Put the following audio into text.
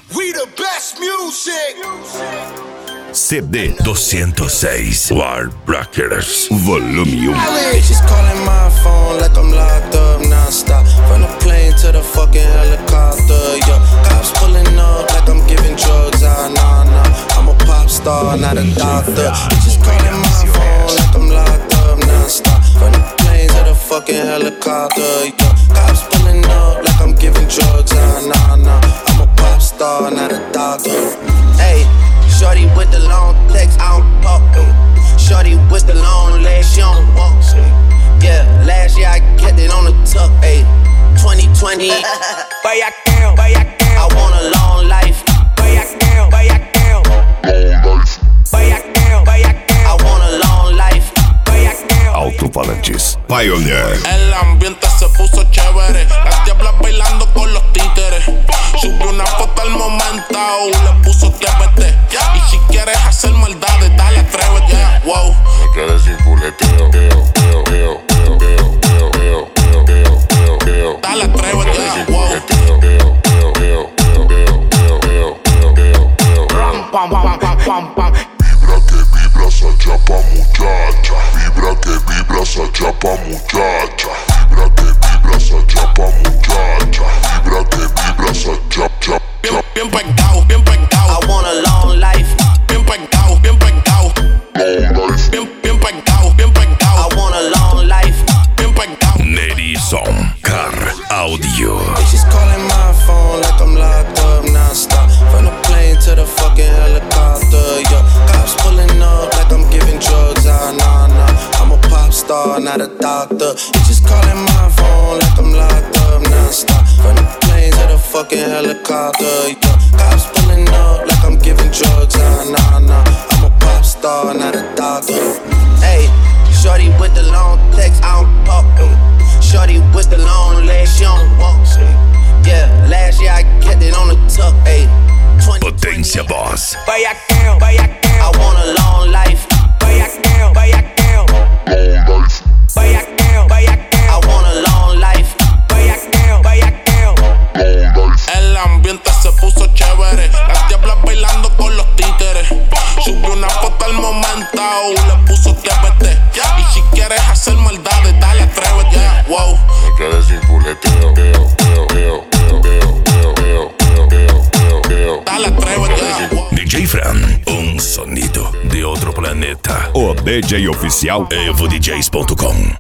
We the best music. CD 206 Wild Rockers Volume 1. Bitches calling my phone like I'm locked up non-stop. From the plane to the fucking helicopter, yeah. Cops pulling up like I'm giving drugs, nah. I'm a pop star, not a doctor. Bitches calling my phone like I'm locked up non-stop. From the plane to the fucking helicopter, yeah. Cops pulling up like I'm giving drugs, nah. I'm a pop star, not a doctor. Hey, shorty with the long legs, I don't talk. Shorty with the long legs, she don't walk. Yeah, last year I kept it on the tuck. Ayy, 2020. I want a long life. I want a long life. Alto-falantes Pioneer. El ambiente se puso chévere. Las diablas bailando con los títeres. Subió una foto al momento, le puso TBT. Y si quieres hacer maldades, dale, atrévete. Wow. Me quedé sin puleteo. Dale, atrévete. Wow. Vibra que vibra esa chapa muchacha. Vibra que vibra esa chapa muchacha. Vibra que vibra esa chapa muchacha. Vibra que vibra esa chapa. Bien pegado, bien pegado. I want a long life. Bien pegado, bien pegado. Long life. Bien pegado, bien pegado. I want a long life. Bien pegado. Nerison Car Audio. Bitches calling my phone like I'm locked up non-stop. From the plane to the fucking helicopter, yeah. Cops pulling up like I'm giving drugs, nah. I'm a pop star, not a doctor. Bitches calling my phone like I'm locked up non-stop. From the plane to the fucking helicopter, yeah. Cops pulling up like I'm giving drugs, nah. I'm a pop star, not a doctor. Hey, shorty with the long legs, I don't talk. Shorty with the long legs, she don't walk. Yeah, last year I kept it on the tuck. Ayy, Potência Boss. I want a long life. Long life. I want a long life. Long life. El ambiente se puso chévere. Las diablas bailando con los títeres. Subió una foto al momento, le puso TBT. Y si quieres hacer maldades, dale, atrévete. Wow. Me quedé sin puleteo. Dale, atrévete. DJ Fran, um sonido de outro planeta. O DJ oficial EvoDJs.com.